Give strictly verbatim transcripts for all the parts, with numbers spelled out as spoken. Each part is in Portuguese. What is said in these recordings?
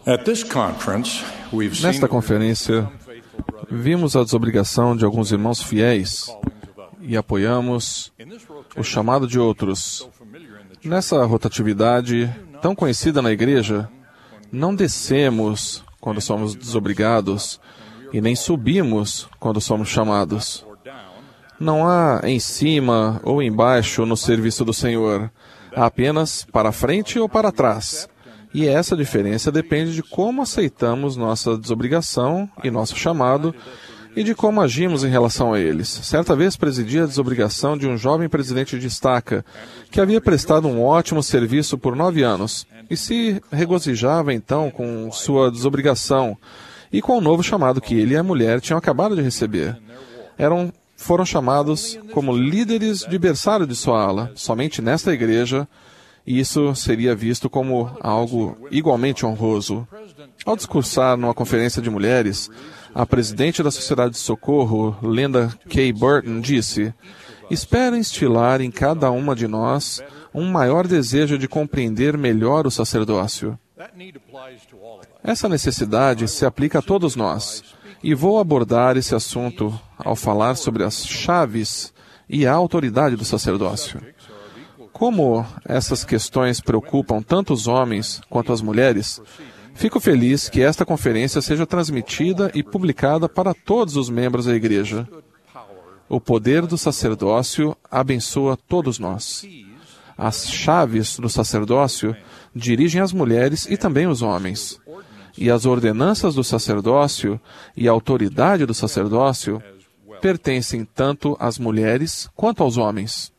Nesta conferência, vimos a desobrigação de alguns irmãos fiéis e apoiamos o chamado de outros. Nessa rotatividade tão conhecida na igreja, não descemos quando somos desobrigados e nem subimos quando somos chamados. Não há em cima ou embaixo no serviço do Senhor. Há apenas para frente ou para trás. E essa diferença depende de como aceitamos nossa desobrigação e nosso chamado e de como agimos em relação a eles. Certa vez presidi a desobrigação de um jovem presidente de estaca que havia prestado um ótimo serviço por nove anos e se regozijava então com sua desobrigação e com o novo chamado que ele e a mulher tinham acabado de receber. Eram, foram chamados como líderes de berçário de sua ala, somente nesta igreja. E isso seria visto como algo igualmente honroso. Ao discursar numa conferência de mulheres, a presidente da Sociedade de Socorro, Linda K. Burton, disse: "Espero instilar em cada uma de nós um maior desejo de compreender melhor o sacerdócio." Essa necessidade se aplica a todos nós, e vou abordar esse assunto ao falar sobre as chaves e a autoridade do sacerdócio. Como essas questões preocupam tanto os homens quanto as mulheres, fico feliz que esta conferência seja transmitida e publicada para todos os membros da igreja. O poder do sacerdócio abençoa todos nós. As chaves do sacerdócio dirigem as mulheres e também os homens. E as ordenanças do sacerdócio e a autoridade do sacerdócio pertencem tanto às mulheres quanto aos homens.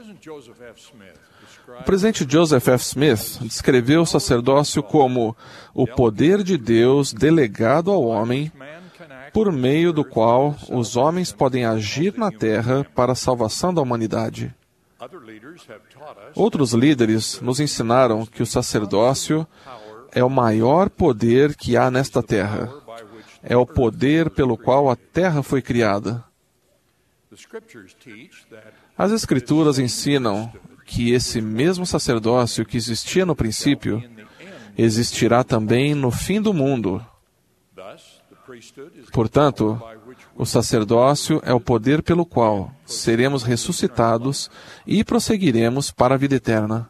O presidente Joseph F. Smith descreveu o sacerdócio como o poder de Deus delegado ao homem, por meio do qual os homens podem agir na terra para a salvação da humanidade. Outros líderes nos ensinaram que o sacerdócio é o maior poder que há nesta terra. É o poder pelo qual a terra foi criada. As Escrituras ensinam que esse mesmo sacerdócio que existia no princípio existirá também no fim do mundo. Portanto, o sacerdócio é o poder pelo qual seremos ressuscitados e prosseguiremos para a vida eterna.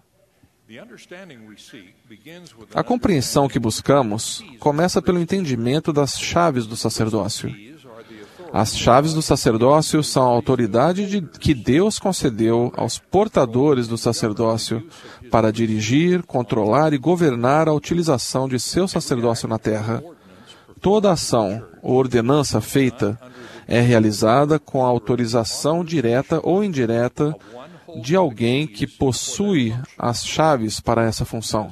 A compreensão que buscamos começa pelo entendimento das chaves do sacerdócio. As chaves do sacerdócio são a autoridade de, que Deus concedeu aos portadores do sacerdócio para dirigir, controlar e governar a utilização de seu sacerdócio na terra. Toda ação ou ordenança feita é realizada com a autorização direta ou indireta de alguém que possui as chaves para essa função.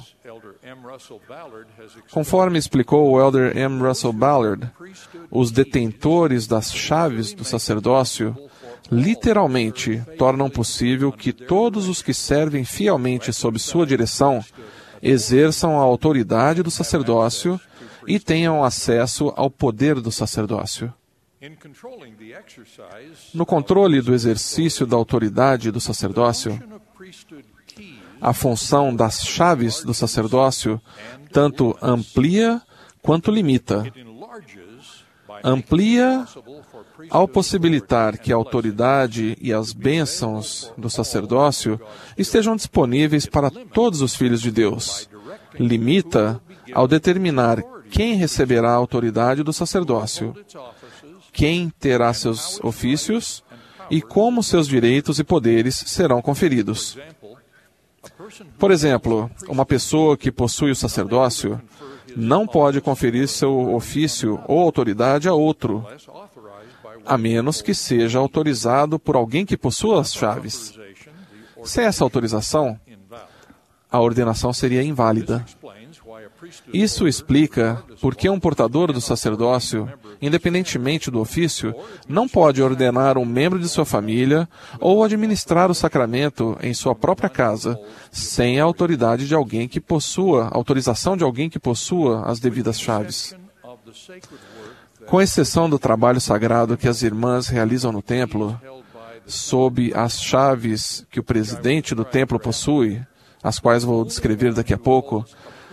Conforme explicou o Elder M. Russell Ballard, os detentores das chaves do sacerdócio literalmente tornam possível que todos os que servem fielmente sob sua direção exerçam a autoridade do sacerdócio e tenham acesso ao poder do sacerdócio. No controle do exercício da autoridade do sacerdócio, a função das chaves do sacerdócio tanto amplia quanto limita. Amplia ao possibilitar que a autoridade e as bênçãos do sacerdócio estejam disponíveis para todos os filhos de Deus. Limita ao determinar quem receberá a autoridade do sacerdócio, quem terá seus ofícios e como seus direitos e poderes serão conferidos. Por exemplo, uma pessoa que possui o sacerdócio não pode conferir seu ofício ou autoridade a outro, a menos que seja autorizado por alguém que possua as chaves. Sem essa autorização, a ordenação seria inválida. Isso explica por que um portador do sacerdócio, independentemente do ofício, não pode ordenar um membro de sua família ou administrar o sacramento em sua própria casa, sem a autoridade de alguém que possua, autorização de alguém que possua as devidas chaves. Com exceção do trabalho sagrado que as irmãs realizam no templo, sob as chaves que o presidente do templo possui, as quais vou descrever daqui a pouco,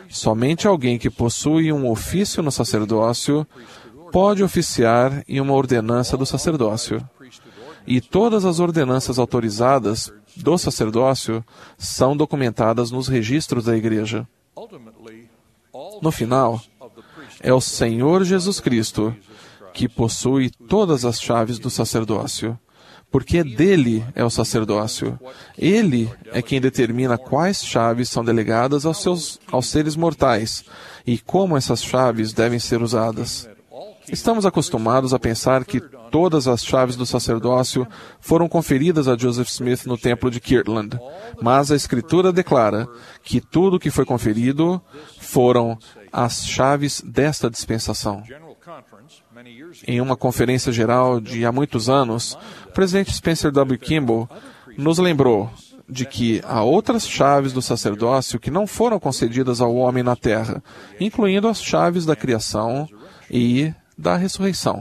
Somente alguém que possui um ofício no sacerdócio pode oficiar em uma ordenança do sacerdócio. E todas as ordenanças autorizadas do sacerdócio são documentadas nos registros da Igreja. No final, é o Senhor Jesus Cristo que possui todas as chaves do sacerdócio, porque dele é o sacerdócio. Ele é quem determina quais chaves são delegadas aos, seus, aos seres mortais e como essas chaves devem ser usadas. Estamos acostumados a pensar que todas as chaves do sacerdócio foram conferidas a Joseph Smith no templo de Kirtland, mas a Escritura declara que tudo o que foi conferido foram as chaves desta dispensação. Em uma conferência geral de há muitos anos, o presidente Spencer W. Kimball nos lembrou de que há outras chaves do sacerdócio que não foram concedidas ao homem na terra, incluindo as chaves da criação e da ressurreição.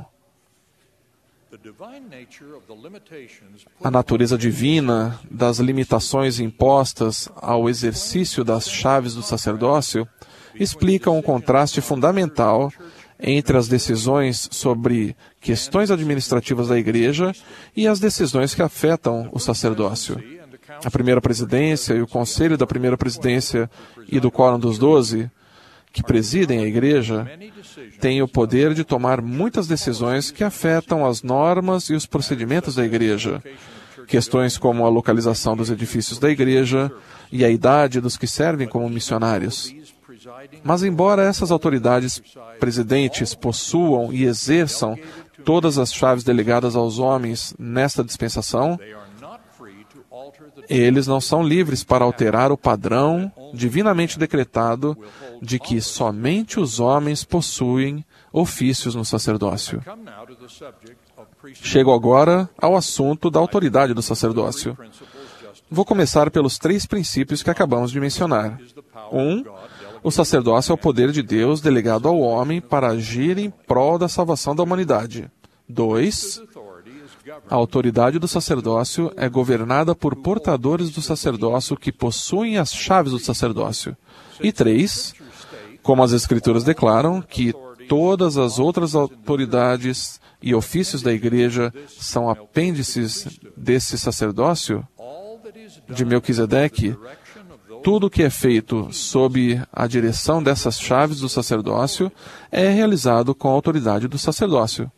A natureza divina das limitações impostas ao exercício das chaves do sacerdócio explica um contraste fundamental entre as decisões sobre questões administrativas da Igreja e as decisões que afetam o sacerdócio. A primeira presidência e o conselho da primeira presidência e do Quórum dos Doze, que presidem a Igreja, têm o poder de tomar muitas decisões que afetam as normas e os procedimentos da Igreja. Questões como a localização dos edifícios da Igreja e a idade dos que servem como missionários. Mas, embora essas autoridades presidentes possuam e exerçam todas as chaves delegadas aos homens nesta dispensação, eles não são livres para alterar o padrão divinamente decretado de que somente os homens possuem ofícios no sacerdócio. Chego agora ao assunto da autoridade do sacerdócio. Vou começar pelos três princípios que acabamos de mencionar. Um, o sacerdócio é o poder de Deus delegado ao homem para agir em prol da salvação da humanidade. Dois, a autoridade do sacerdócio é governada por portadores do sacerdócio que possuem as chaves do sacerdócio. E três, como as Escrituras declaram que todas as outras autoridades e ofícios da Igreja são apêndices desse sacerdócio de Melquisedeque, tudo o que é feito sob a direção dessas chaves do sacerdócio é realizado com a autoridade do sacerdócio.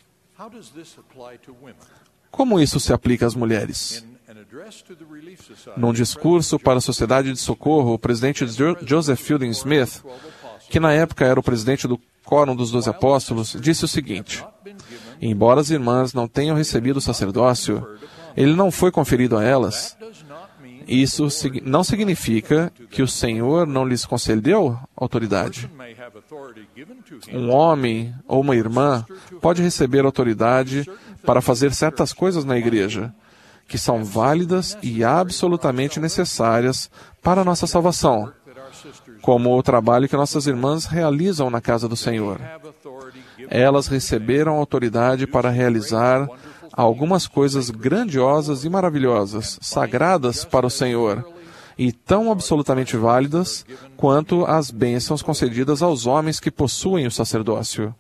Como isso se aplica às mulheres? Num discurso para a Sociedade de Socorro, o presidente Joseph Fielding Smith, que na época era o presidente do Quórum dos Doze Apóstolos, disse o seguinte: embora as irmãs não tenham recebido o sacerdócio, ele não foi conferido a elas. Isso não significa que o Senhor não lhes concedeu autoridade. Um homem ou uma irmã pode receber autoridade para fazer certas coisas na igreja, que são válidas e absolutamente necessárias para a nossa salvação, como o trabalho que nossas irmãs realizam na casa do Senhor. Elas receberam autoridade para realizar algumas coisas grandiosas e maravilhosas, sagradas para o Senhor, e tão absolutamente válidas quanto as bênçãos concedidas aos homens que possuem o sacerdócio.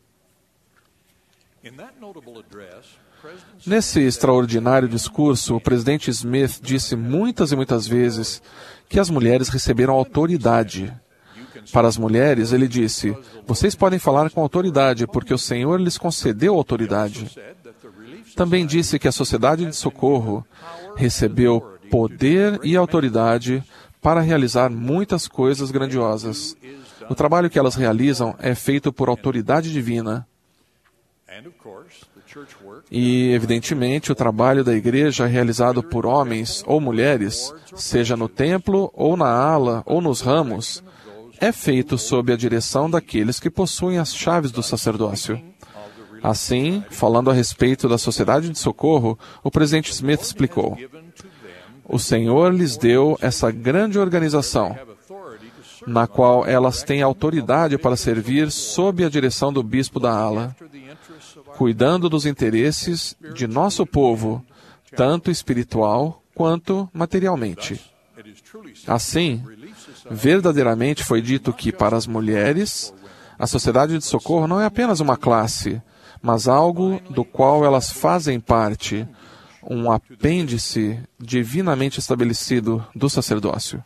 Nesse extraordinário discurso, o presidente Smith disse muitas e muitas vezes que as mulheres receberam autoridade. Para as mulheres, ele disse: vocês podem falar com autoridade, porque o Senhor lhes concedeu autoridade. Também disse que a Sociedade de Socorro recebeu poder e autoridade para realizar muitas coisas grandiosas. O trabalho que elas realizam é feito por autoridade divina. E, evidentemente, o trabalho da igreja realizado por homens ou mulheres, seja no templo, ou na ala, ou nos ramos, é feito sob a direção daqueles que possuem as chaves do sacerdócio. Assim, falando a respeito da Sociedade de Socorro, o presidente Smith explicou: o Senhor lhes deu essa grande organização, na qual elas têm autoridade para servir sob a direção do bispo da ala, cuidando dos interesses de nosso povo, tanto espiritual quanto materialmente. Assim, Verdadeiramente foi dito que, para as mulheres, a sociedade de socorro não é apenas uma classe, mas algo do qual elas fazem parte, um apêndice divinamente estabelecido do sacerdócio.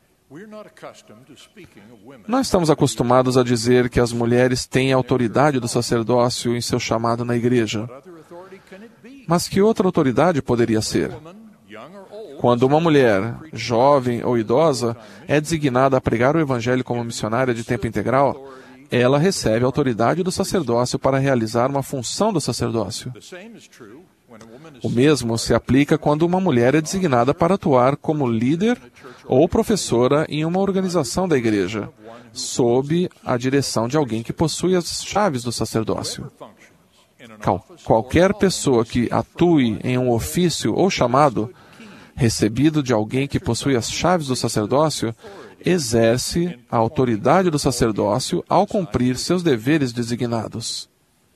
Não estamos acostumados a dizer que as mulheres têm autoridade do sacerdócio em seu chamado na igreja. Mas que outra autoridade poderia ser? Quando uma mulher, jovem ou idosa, é designada a pregar o evangelho como missionária de tempo integral, ela recebe a autoridade do sacerdócio para realizar uma função do sacerdócio. O mesmo se aplica quando uma mulher é designada para atuar como líder ou professora em uma organização da igreja, sob a direção de alguém que possui as chaves do sacerdócio. Qual, qualquer pessoa que atue em um ofício ou chamado, recebido de alguém que possui as chaves do sacerdócio, exerce a autoridade do sacerdócio ao cumprir seus deveres designados.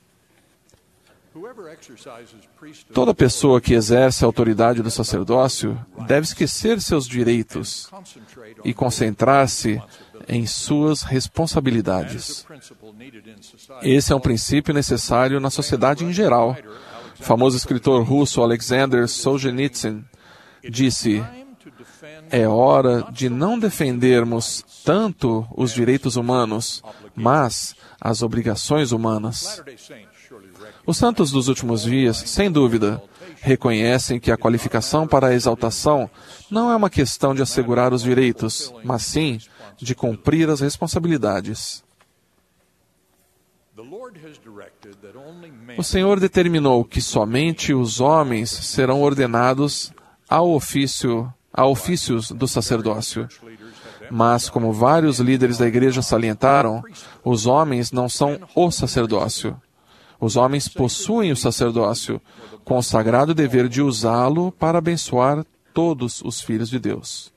Toda pessoa que exerce a autoridade do sacerdócio deve esquecer seus direitos e concentrar-se em suas responsabilidades. Esse é um princípio necessário na sociedade em geral. O famoso escritor russo Alexander Solzhenitsyn disse: é hora de não defendermos tanto os direitos humanos, mas as obrigações humanas. Os santos dos últimos dias, sem dúvida, reconhecem que a qualificação para a exaltação não é uma questão de assegurar os direitos, mas sim de cumprir as responsabilidades. O Senhor determinou que somente os homens serão ordenados ao ofício, a ofícios do sacerdócio. Mas, como vários líderes da igreja salientaram, os homens não são o sacerdócio. Os homens possuem o sacerdócio, com o sagrado dever de usá-lo para abençoar todos os filhos de Deus.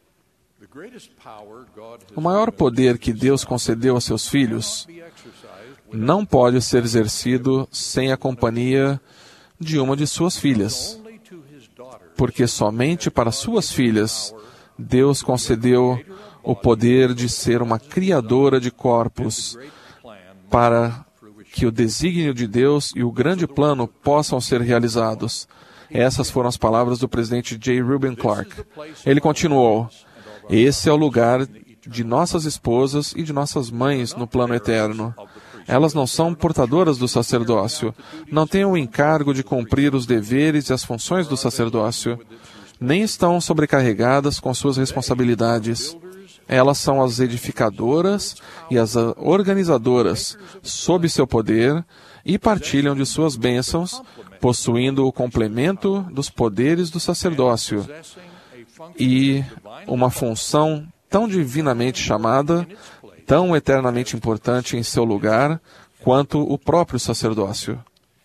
O maior poder que Deus concedeu a seus filhos não pode ser exercido sem a companhia de uma de suas filhas, porque somente para suas filhas Deus concedeu o poder de ser uma criadora de corpos para que o desígnio de Deus e o grande plano possam ser realizados. Essas foram as palavras do presidente J. Reuben Clark. Ele continuou: esse é o lugar de nossas esposas e de nossas mães no plano eterno. Elas não são portadoras do sacerdócio, não têm o encargo de cumprir os deveres e as funções do sacerdócio, nem estão sobrecarregadas com suas responsabilidades. Elas são as edificadoras e as organizadoras sob seu poder e partilham de suas bênçãos, possuindo o complemento dos poderes do sacerdócio e uma função tão divinamente chamada, tão eternamente importante em seu lugar, quanto o próprio sacerdócio.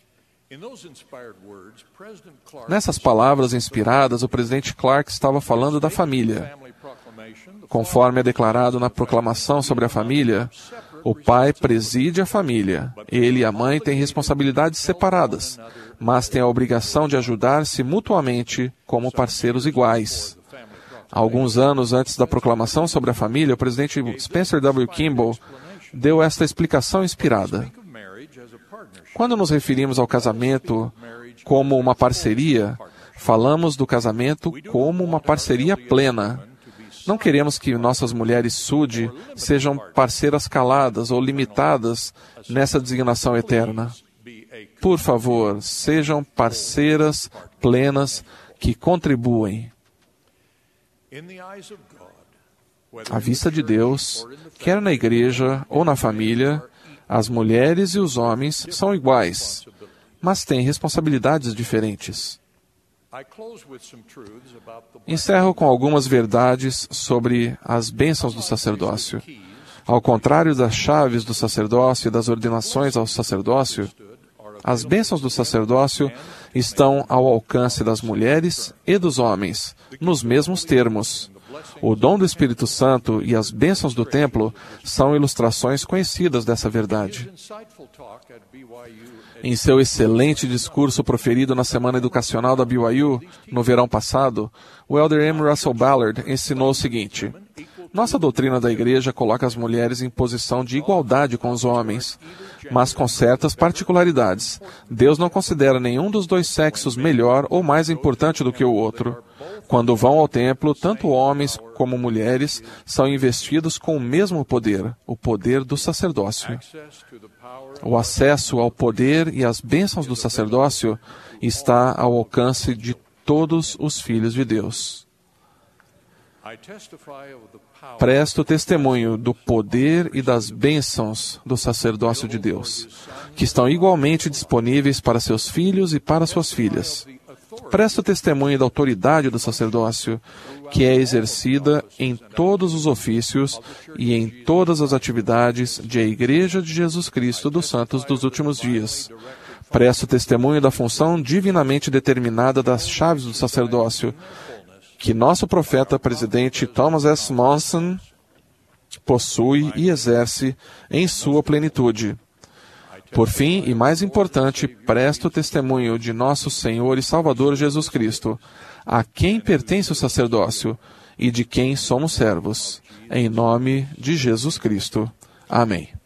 Nessas palavras inspiradas, o presidente Clark estava falando da família. Conforme é declarado na proclamação sobre a família, o pai preside a família. Ele e a mãe têm responsabilidades separadas, mas têm a obrigação de ajudar-se mutuamente como parceiros iguais. Alguns anos antes da proclamação sobre a família, o presidente Spencer W. Kimball deu esta explicação inspirada. Quando nos referimos ao casamento como uma parceria, falamos do casamento como uma parceria plena. Não queremos que nossas mulheres Sud sejam parceiras caladas ou limitadas nessa designação eterna. Por favor, sejam parceiras plenas que contribuem. À vista de Deus, quer na igreja ou na família, as mulheres e os homens são iguais, mas têm responsabilidades diferentes. Encerro com algumas verdades sobre as bênçãos do sacerdócio. Ao contrário das chaves do sacerdócio e das ordenações ao sacerdócio, as bênçãos do sacerdócio estão ao alcance das mulheres e dos homens, nos mesmos termos. O dom do Espírito Santo e as bênçãos do templo são ilustrações conhecidas dessa verdade. Em seu excelente discurso proferido na Semana Educacional da B Y U, no verão passado, o elder M. Russell Ballard ensinou o seguinte: Nossa doutrina da Igreja coloca as mulheres em posição de igualdade com os homens, mas com certas particularidades. Deus não considera nenhum dos dois sexos melhor ou mais importante do que o outro. Quando vão ao templo, tanto homens como mulheres são investidos com o mesmo poder, o poder do sacerdócio. O acesso ao poder e às bênçãos do sacerdócio está ao alcance de todos os filhos de Deus. Presto testemunho do poder e das bênçãos do sacerdócio de Deus, que estão igualmente disponíveis para seus filhos e para suas filhas. Presto testemunho da autoridade do sacerdócio, que é exercida em todos os ofícios e em todas as atividades de a Igreja de Jesus Cristo dos Santos dos Últimos Dias. Presto testemunho da função divinamente determinada das chaves do sacerdócio, que nosso profeta presidente Thomas S. Monson possui e exerce em sua plenitude. Por fim, e mais importante, presto testemunho de nosso Senhor e Salvador Jesus Cristo, a quem pertence o sacerdócio e de quem somos servos. Em nome de Jesus Cristo. Amém.